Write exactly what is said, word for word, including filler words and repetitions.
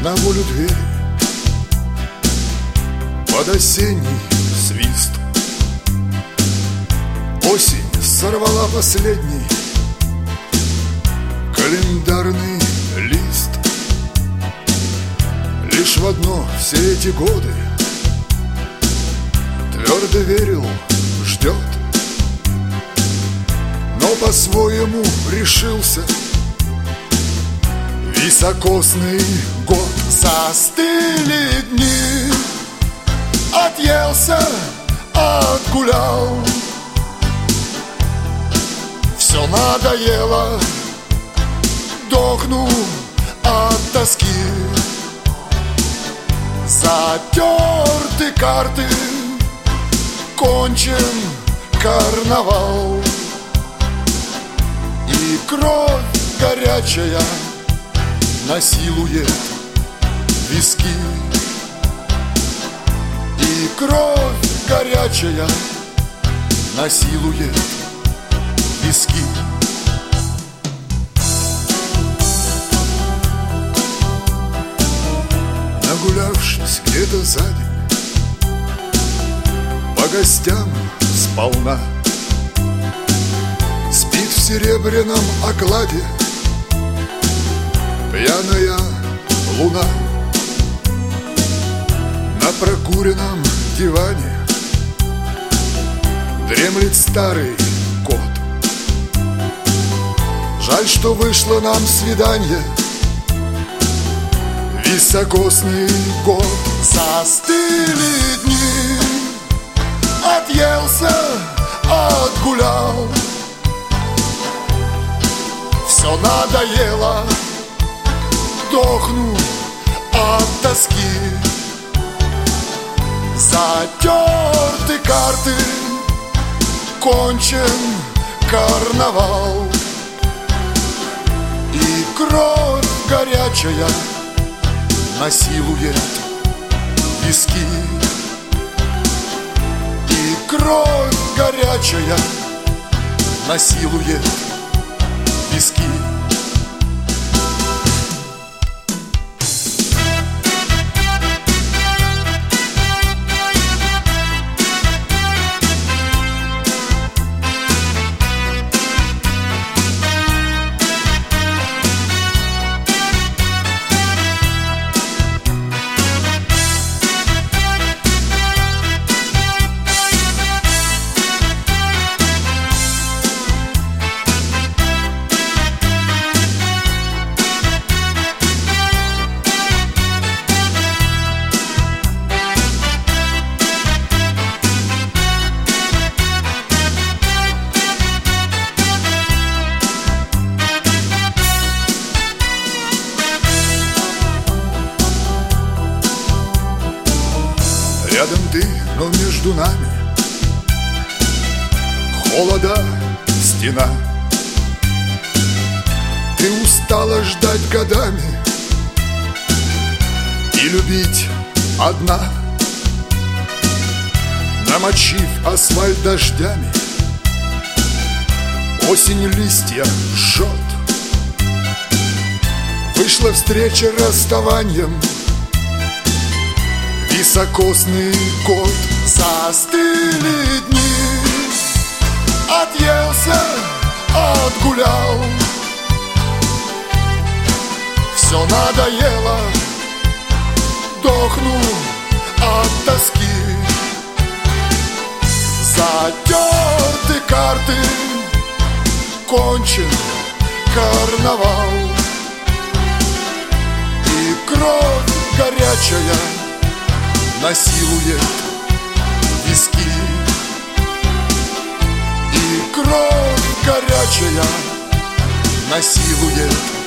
на волю двери под осенний свист. Осень сорвала последний календарный лист. Лишь в одно все эти годы твердо верил, ждет, но по-своему решился. Високосный год. Застыли дни, отъелся, отгулял. Все надоело, дохну от тоски. Затерты карты, кончен карнавал. И кровь горячая насилует виски. И кровь горячая насилует виски. Нагулявшись где-то за день, по гостям сполна, спит в серебряном окладе пьяная луна. На прокуренном диване дремлет старый кот. Жаль, что вышло нам свидание. Високосный год. Застыли дни, отъелся, отгулял. Все надоело, дохну от тоски. Затерты карты, кончен карнавал. И кровь горячая насилует виски. И кровь горячая насилует виски. Рядом ты, но между нами холода стена. Ты устала ждать годами и любить одна. Намочив асфальт дождями, осень листья жжет. Вышла встреча расставанием. Високосный год. Застыли дни, отъелся, отгулял. Все надоело, дохну от тоски. Затерты карты, кончен карнавал. И кровь горячая насилует виски. И кровь горячая насилует